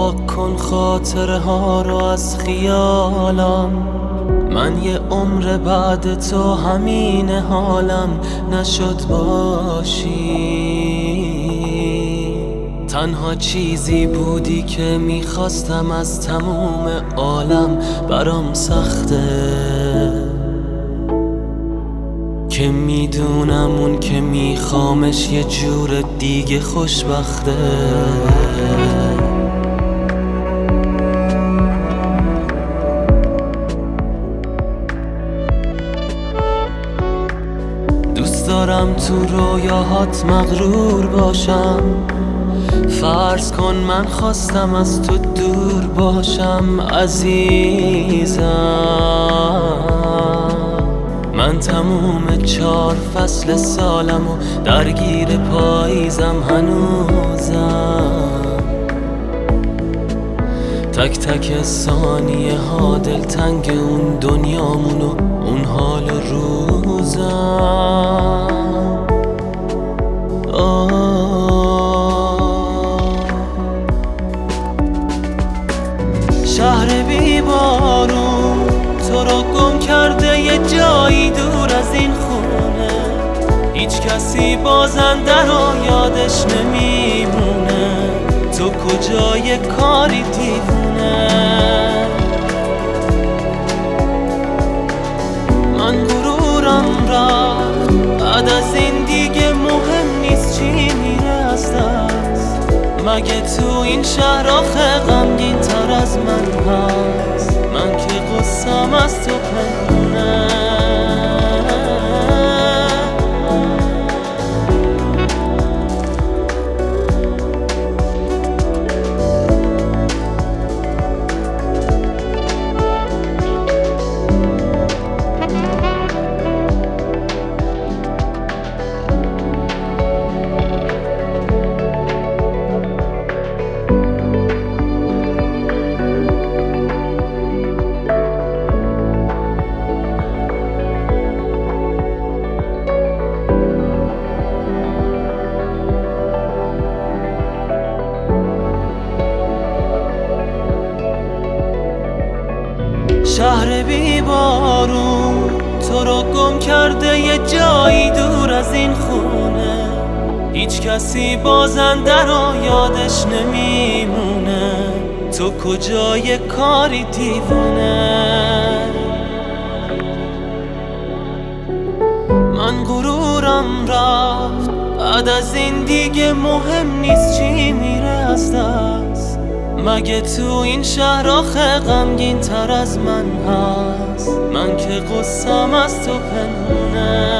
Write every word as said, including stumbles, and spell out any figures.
پاک کن خاطره ها رو از خیالم. من یه عمر بعد تو همین حالم نشد باشی. تنها چیزی بودی که میخواستم از تموم عالم، برام سخته که میدونم اون که میخوامش یه جور دیگه خوشبخته. دوست دارم تو رویاهات مغرور باشم. فرض کن من خواستم از تو دور باشم عزیزم. من تموم چار فصل سالم و درگیر پاییزم هنوزم. تک تک ثانیه ها دلتنگ اون دنیامون و اون حال روزم. شهر بی بارون تو رو گم کرده یه جایی دور از این خونه. هیچ کسی بازنده رو یادش نمیمونه. تو کجای کاری دیوونه. من غرورم رفت، بعد از این دیگه مهم نیست چی میره از دست. مگه تو این شهر آخه غمگین تر از من هست؟ من که غصم از تو پنهونه. شهر بی بارون تو رو گم کرده یه جایی دور از این خونه. هیچ کسی بازنده رو یادش نمیمونه. تو کجای کاری دیوونه. من غرورم رفت، بعد از این دیگه مهم نیست چی میره از دست. مگه تو این شهر آخه غمگین تر از من هست؟ من که غصم از تو پنهونه.